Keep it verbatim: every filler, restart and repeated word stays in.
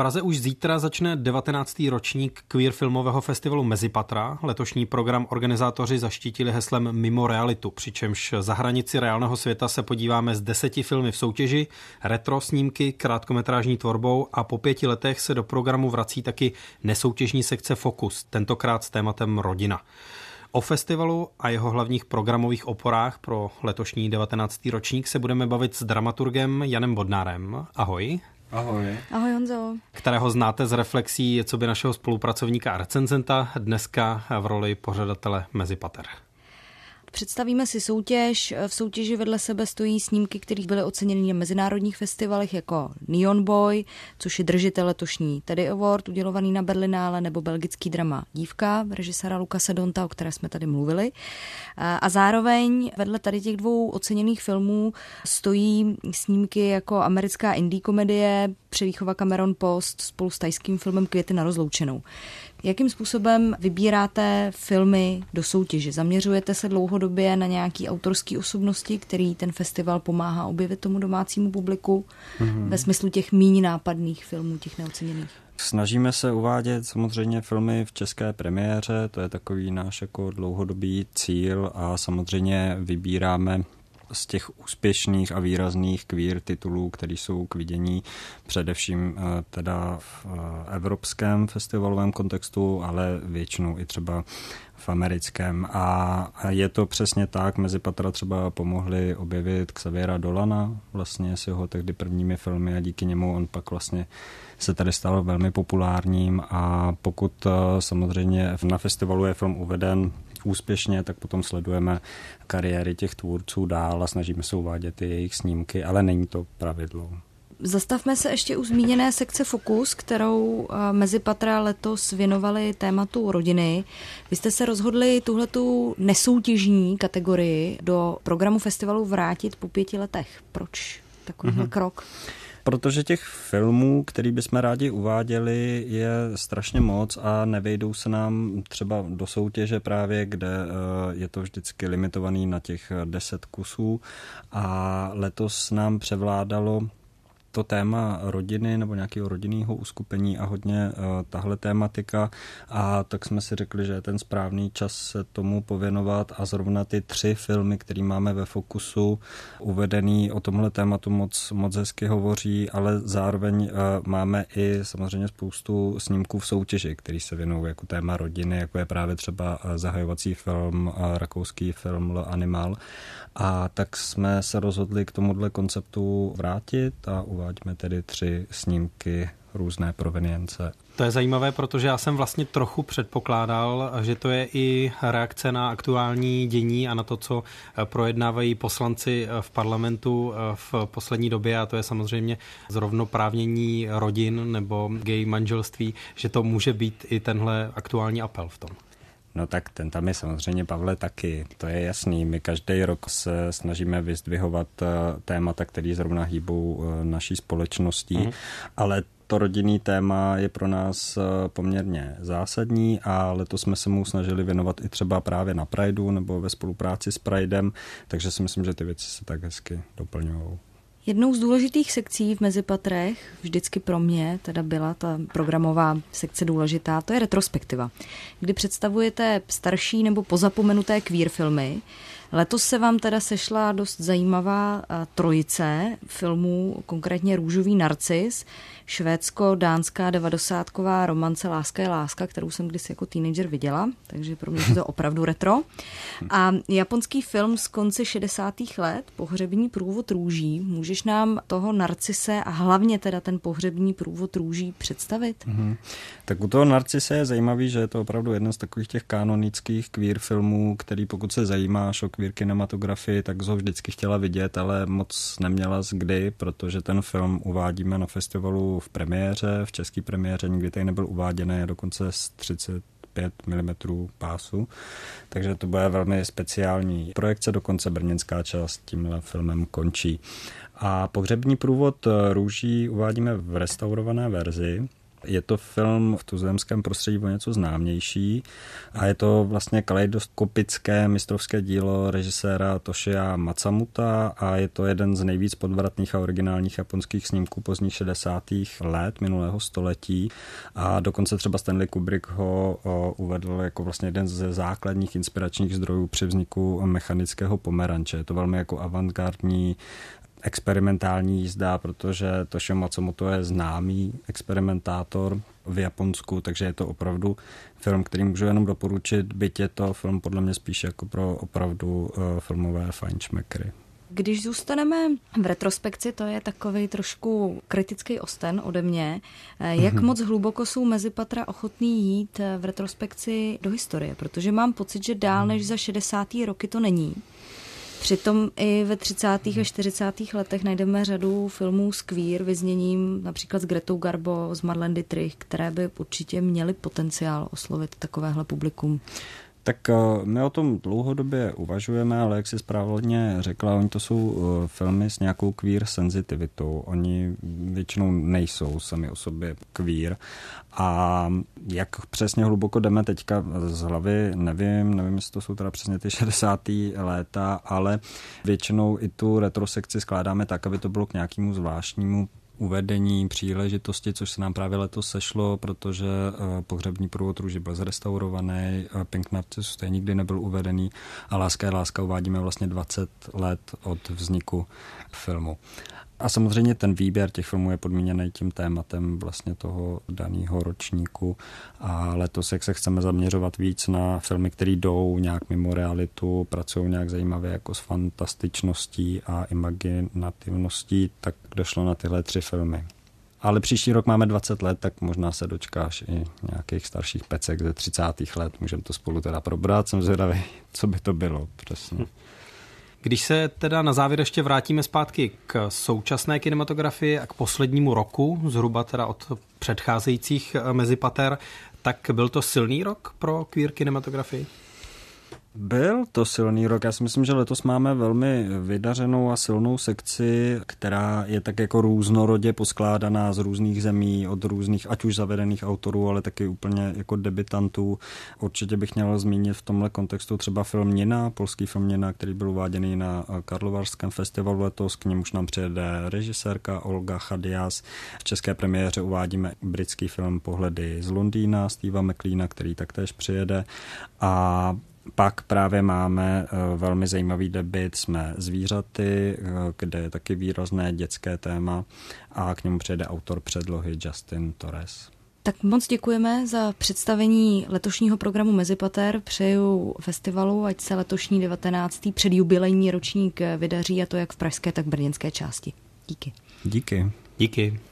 Praze už zítra začne devatenáctý ročník queer filmového festivalu Mezipatra. Letošní program organizátoři zaštítili heslem Mimo realitu, přičemž za hranici reálného světa se podíváme s deseti filmy v soutěži, retro snímky, krátkometrážní tvorbou a po pěti letech se do programu vrací taky nesoutěžní sekce Focus, tentokrát s tématem rodina. O festivalu a jeho hlavních programových oporách pro letošní devatenáctý ročník se budeme bavit s dramaturgem Janem Bodnárem. Ahoj. Ahoj. Ahoj Honzo. Kterého znáte z reflexí co by našeho spolupracovníka a recenzenta, dneska v roli pořadatele Mezipater. Představíme si soutěž. V soutěži vedle sebe stojí snímky, které byly oceněny na mezinárodních festivalech jako Neon Boy, což je držitel letošní Teddy Award, udělovaný na Berlinále, nebo belgický drama Dívka, režiséra Lukase Donta, o které jsme tady mluvili. A zároveň vedle tady těch dvou oceněných filmů stojí snímky jako americká indie komedie Převýchova Cameron Post spolu s thajským filmem Květy na rozloučenou. Jakým způsobem vybíráte filmy do soutěže? Zaměřujete se dlouhodobě na nějaké autorské osobnosti, který ten festival pomáhá objevit tomu domácímu publiku, mm-hmm. ve smyslu těch míň nápadných filmů, těch neoceněných? Snažíme se uvádět samozřejmě filmy v české premiéře, to je takový náš jako dlouhodobý cíl a samozřejmě vybíráme z těch úspěšných a výrazných queer titulů, které jsou k vidění především teda v evropském festivalovém kontextu, ale většinou i třeba v americkém. A je to přesně tak, Mezipatra třeba pomohli objevit Xaviera Dolana, vlastně s jeho tehdy prvními filmy a díky němu on pak vlastně se tady stal velmi populárním a pokud samozřejmě na festivalu je film uveden úspěšně, tak potom sledujeme kariéry těch tvůrců dál a snažíme se uvádět i jejich snímky, ale není to pravidlo. Zastavme se ještě u zmíněné sekce Focus, kterou Mezipatra letos věnovali tématu rodiny. Vy jste se rozhodli tuhletu nesoutěžní kategorii do programu festivalu vrátit po pěti letech. Proč takovýhle mm-hmm. krok? Protože těch filmů, který bychom rádi uváděli, je strašně moc a nevejdou se nám třeba do soutěže právě, kde je to vždycky limitovaný na těch deset kusů a letos nám převládalo to téma rodiny nebo nějakého rodinného uskupení a hodně uh, tahle tématika a tak jsme si řekli, že je ten správný čas se tomu pověnovat a zrovna ty tři filmy, které máme ve Focusu uvedený o tomhle tématu moc, moc hezky hovoří, ale zároveň uh, máme i samozřejmě spoustu snímků v soutěži, který se věnují jako téma rodiny, jako je právě třeba uh, zahajovací film, uh, rakouský film L'Animal a tak jsme se rozhodli k tomuhle konceptu vrátit a uvádíme tedy tři snímky různé provenience. To je zajímavé, protože já jsem vlastně trochu předpokládal, že to je i reakce na aktuální dění a na to, co projednávají poslanci v parlamentu v poslední době, a to je samozřejmě zrovnoprávnění rodin nebo gay manželství, že to může být i tenhle aktuální apel v tom. No tak ten tam je samozřejmě, Pavle, taky, to je jasný. My každý rok se snažíme vyzdvihovat témata, které zrovna hýbou naší společností, mm. ale to rodinný téma je pro nás poměrně zásadní a letos jsme se mu snažili věnovat i třeba právě na Prideu nebo ve spolupráci s Pridem, takže si myslím, že ty věci se tak hezky doplňují. Jednou z důležitých sekcí v Mezipatrech, vždycky pro mě teda byla ta programová sekce důležitá, to je retrospektiva, kdy představujete starší nebo pozapomenuté queer filmy. Letos se vám teda sešla dost zajímavá trojice filmů, konkrétně Růžový narcis, švédsko-dánská devadesátková romance Láska je láska, kterou jsem kdysi jako teenager viděla, takže pro mě je to opravdu retro. A japonský film z konce šedesátých let, Pohřební průvod růží. Můžeš nám toho narcise a hlavně teda ten pohřební průvod růží představit? Mm-hmm. Tak u toho narcise je zajímavý, že je to opravdu jeden z takových těch kanonických queer filmů, který pokud se zajímáš o queer kinematografii, tak ho vždycky chtěla vidět, ale moc neměla z kdy, protože ten film uvádíme na festivalu v premiéře, v české premiéře, nikdy tady nebyl uváděný, dokonce z třicet pět milimetrů pásu, takže to bude velmi speciální projekce, dokonce brněnská část tímhle filmem končí. A Pohřební průvod růží uvádíme v restaurované verzi, Je to film v tuzemském prostředí o něco známější a je to vlastně kaleidoskopické mistrovské dílo režiséra Toshia Matsumoto a je to jeden z nejvíc podvratných a originálních japonských snímků pozdních šedesátých let minulého století a dokonce třeba Stanley Kubrick ho uvedl jako vlastně jeden ze základních inspiračních zdrojů při vzniku Mechanického pomeranče. Je to velmi jako avantgardní experimentální jízda, protože Toshio Matsumoto je známý experimentátor v Japonsku, takže je to opravdu film, který můžu jenom doporučit, byť je to film podle mě spíš jako pro opravdu uh, filmové fajnšmekry. Když zůstaneme v retrospekci, to je takový trošku kritický osten ode mě. Jak mm-hmm. moc hluboko jsou Mezipatra ochotný jít v retrospekci do historie? Protože mám pocit, že dál než za šedesátý roky to není. Přitom i ve třicátých a čtyřicátých letech najdeme řadu filmů s queer vyzněním, například s Gretou Garbo, s Marlene Dietrich, které by určitě měly potenciál oslovit takovéhle publikum. Tak my o tom dlouhodobě uvažujeme, ale jak si správně řekla, oni to jsou filmy s nějakou queer senzitivitou. Oni většinou nejsou sami o sobě queer. A jak přesně hluboko jdeme teďka z hlavy, nevím, nevím, jestli to jsou teda přesně ty šedesátá léta, ale většinou i tu retrosekci skládáme tak, aby to bylo k nějakému zvláštnímu uvedení příležitosti, což se nám právě letos sešlo, protože Pohřební průvod růži byl zrestaurovaný, Pink Narcissus to nikdy nebyl uvedený a Láska je láska uvádíme vlastně dvacet let od vzniku filmu. A samozřejmě ten výběr těch filmů je podmíněný tím tématem vlastně toho daného ročníku a letos, jak se chceme zaměřovat víc na filmy, které jdou nějak mimo realitu, pracují nějak zajímavě jako s fantastičností a imaginativností, tak došlo na tyhle tři filmy. Ale příští rok máme dvacet let, tak možná se dočkáš i nějakých starších pecek ze třicátých let. Můžeme to spolu teda probrat, jsem zvědavý, co by to bylo přesně. Když se teda na závěr ještě vrátíme zpátky k současné kinematografii a k poslednímu roku, zhruba teda od předcházejících Mezipater, tak byl to silný rok pro queer kinematografii? Byl to silný rok. Já si myslím, že letos máme velmi vydařenou a silnou sekci, která je tak jako různorodě poskládaná z různých zemí, od různých, ať už zavedených autorů, ale taky úplně jako debutantů. Určitě bych měl zmínit v tomhle kontextu třeba film Nina, polský film Nina, který byl uváděný na Karlovarském festivalu letos. K němuž nám přijede režisérka Olga Chadias. V české premiéře uvádíme britský film Pohledy z Londýna Steva McLeana, který taktéž přijede. A pak právě máme velmi zajímavý debut Jsme zvířaty, kde je taky výrazné dětské téma a k němu přijede autor předlohy Justin Torres. Tak moc děkujeme za představení letošního programu Mezipater. Přeju festivalu, ať se letošní devatenáctý předjubilejní ročník vydaří, a to jak v pražské, tak v brněnské části. Díky. Díky. Díky.